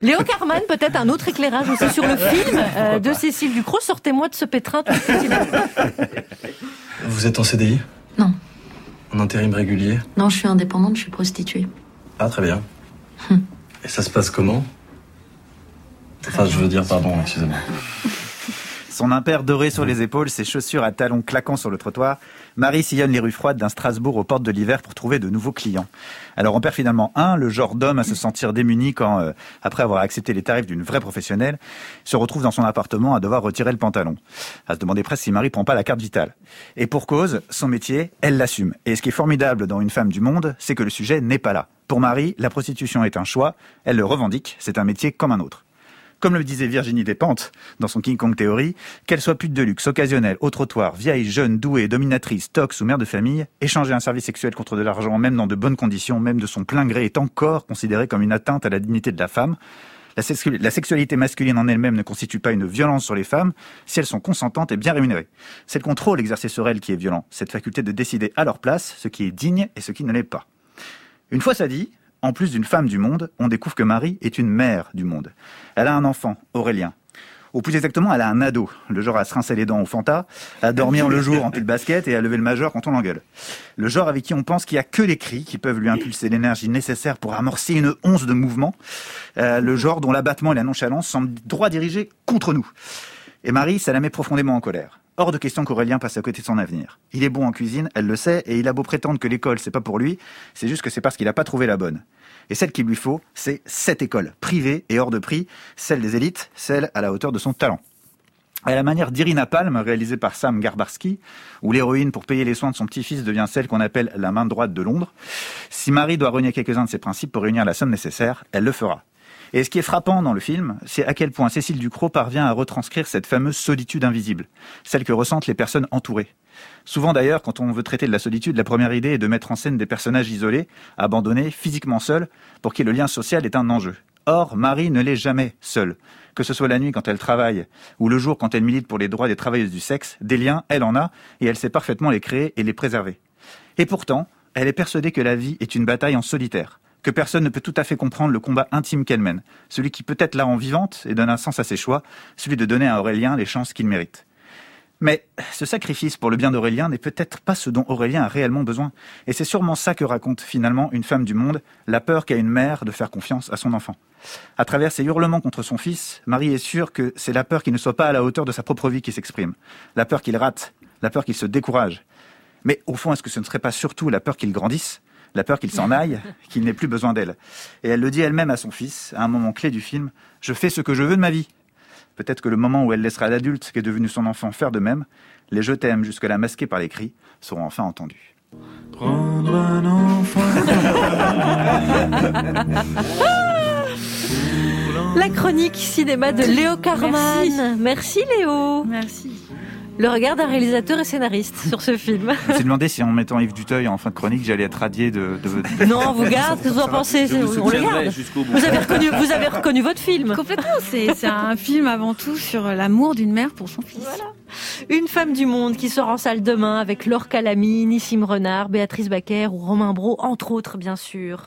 Léo Carman, peut-être un autre éclairage aussi sur le film de Cécile Ducrot. Sortez-moi de ce pétrin tout petit. Vous êtes en CDI ? Non. En intérim régulier ? Non, je suis indépendante, je suis prostituée. Ah, très bien. Et ça se passe comment ? Enfin, je veux dire, pardon, excusez-moi. Son impair doré sur les épaules, ses chaussures à talons claquant sur le trottoir, Marie sillonne les rues froides d'un Strasbourg aux portes de l'hiver pour trouver de nouveaux clients. Alors on perd finalement le genre d'homme à se sentir démuni quand, après avoir accepté les tarifs d'une vraie professionnelle, se retrouve dans son appartement à devoir retirer le pantalon. À se demander presque si Marie prend pas la carte vitale. Et pour cause, son métier, elle l'assume. Et ce qui est formidable dans Une femme du monde, c'est que le sujet n'est pas là. Pour Marie, la prostitution est un choix, elle le revendique, c'est un métier comme un autre. Comme le disait Virginie Despentes dans son King Kong Theory, qu'elle soit pute de luxe, occasionnelle, au trottoir, vieille, jeune, douée, dominatrice, tox ou mère de famille, échanger un service sexuel contre de l'argent, même dans de bonnes conditions, même de son plein gré, est encore considéré comme une atteinte à la dignité de la femme. La sexualité masculine en elle-même ne constitue pas une violence sur les femmes si elles sont consentantes et bien rémunérées. C'est le contrôle exercé sur elles qui est violent, cette faculté de décider à leur place ce qui est digne et ce qui ne l'est pas. Une fois ça dit, en plus d'une femme du monde, on découvre que Marie est une mère du monde. Elle a un enfant, Aurélien. Ou plus exactement, elle a un ado, le genre à se rincer les dents au Fanta, à dormir le jour en pull basket et à lever le majeur quand on l'engueule. Le genre avec qui on pense qu'il n'y a que les cris qui peuvent lui impulser l'énergie nécessaire pour amorcer une once de mouvement. Le genre dont l'abattement et la nonchalance semblent droit dirigés contre nous. Et Marie, ça la met profondément en colère. Hors de question qu'Aurélien passe à côté de son avenir. Il est bon en cuisine, elle le sait, et il a beau prétendre que l'école, c'est pas pour lui, c'est juste que c'est parce qu'il a pas trouvé la bonne. Et celle qu'il lui faut, c'est cette école, privée et hors de prix, celle des élites, celle à la hauteur de son talent. À la manière d'Irina Palm, réalisée par Sam Garbarski, où l'héroïne, pour payer les soins de son petit-fils, devient celle qu'on appelle la main droite de Londres. Si Marie doit renier quelques-uns de ses principes pour réunir la somme nécessaire, elle le fera. Et ce qui est frappant dans le film, c'est à quel point Cécile Ducrot parvient à retranscrire cette fameuse solitude invisible, celle que ressentent les personnes entourées. Souvent d'ailleurs, quand on veut traiter de la solitude, la première idée est de mettre en scène des personnages isolés, abandonnés, physiquement seuls, pour qui le lien social est un enjeu. Or, Marie ne l'est jamais seule. Que ce soit la nuit quand elle travaille, ou le jour quand elle milite pour les droits des travailleuses du sexe, des liens, elle en a, et elle sait parfaitement les créer et les préserver. Et pourtant, elle est persuadée que la vie est une bataille en solitaire, que personne ne peut tout à fait comprendre le combat intime qu'elle mène, celui qui peut-être la rend vivante et donne un sens à ses choix, celui de donner à Aurélien les chances qu'il mérite. Mais ce sacrifice pour le bien d'Aurélien n'est peut-être pas ce dont Aurélien a réellement besoin. Et c'est sûrement ça que raconte finalement Une femme du monde, la peur qu'a une mère de faire confiance à son enfant. À travers ses hurlements contre son fils, Marie est sûre que c'est la peur qu'il ne soit pas à la hauteur de sa propre vie qui s'exprime. La peur qu'il rate, la peur qu'il se décourage. Mais au fond, est-ce que ce ne serait pas surtout la peur qu'il grandisse ? La peur qu'il s'en aille, qu'il n'ait plus besoin d'elle. Et elle le dit elle-même à son fils, à un moment clé du film, « Je fais ce que je veux de ma vie ». Peut-être que le moment où elle laissera l'adulte qui est devenu son enfant faire de même, les « je t'aime » jusque-là masqués par les cris, seront enfin entendus. Prendre un enfant. La chronique cinéma de Léo Carman. Merci Léo. Merci. Le regard d'un réalisateur et scénariste sur ce film. Je me suis demandé si en mettant Yves Duteuil en fin de chronique, j'allais être radié de... Non, on vous garde, qu'est-ce que vous en pensez ? On le garde. Vous avez reconnu votre film. Complètement, c'est un film avant tout sur l'amour d'une mère pour son fils. Voilà. Une femme du monde qui sort en salle demain avec Laure Calamy, Nissim Renard, Béatrice Bacquer ou Romain Brault, entre autres bien sûr.